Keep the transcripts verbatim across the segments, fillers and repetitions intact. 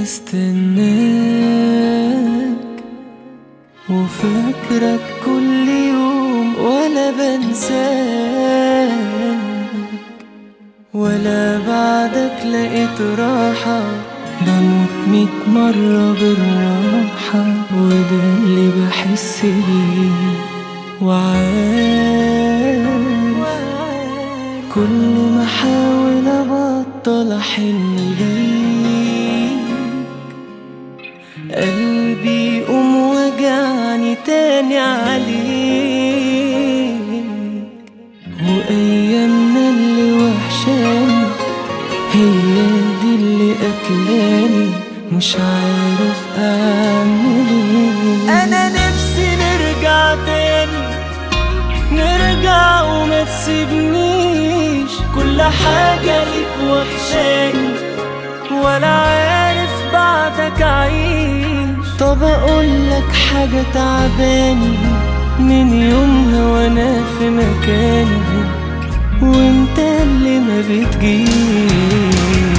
بستناك وفاكرك كل يوم ولا بنساك، ولا بعدك لقيت راحة، بموت ميت مرة بالراحة، وده اللي بحس بيه. وعارف كل ما احاول ابطل احن ليك، قلبي يقوم وجعني تاني عليك. وايامنا اللي وحشاني هي دي اللي قتلاني، مش عارف اعمل ايه. انا نفسي نرجع تاني، نرجع وما تسيبنيش، كل حاجة ليك وحشاني، ولا عارف بعدك عيش. طب اقولك حاجة تعباني، من يومها وانا في مكاني، وانت اللي ما بتجيش.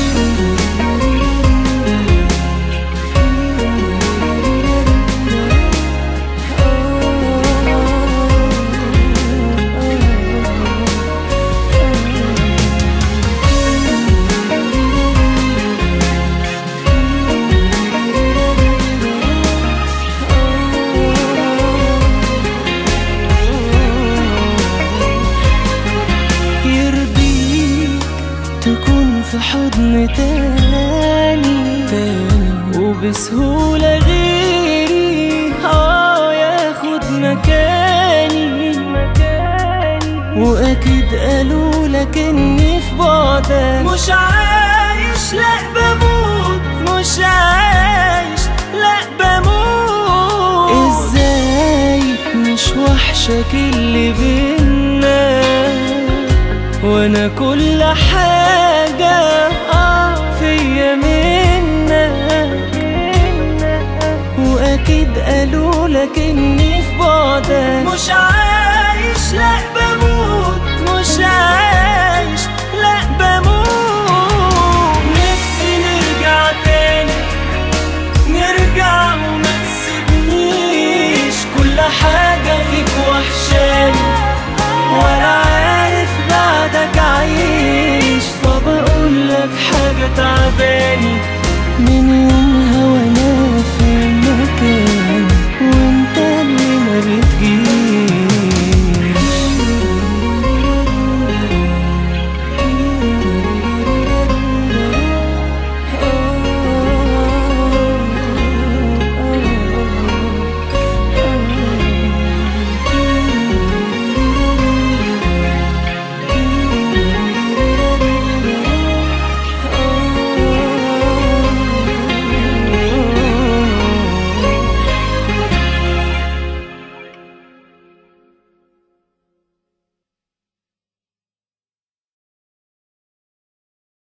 تكون في حضن تاني, تاني وبسهولة غيري اه ياخد مكاني, مكاني وأكيد قالولك إني في بعدك مش عايش لأ بموت, مش عايش لأ بموت. إزاي مش وحشك اللي بينا وانا كل حاجة اه فيا منك, واكيد قالولك اني في بعدك مش عايش لا بموت, مش عايش لا بموت. نفسي نرجع تاني, نرجع وما تسيبنيش, كل حاجة فيك وحشاني ولا عارف بعدك عايش. طب اقولك حاجة تعباني من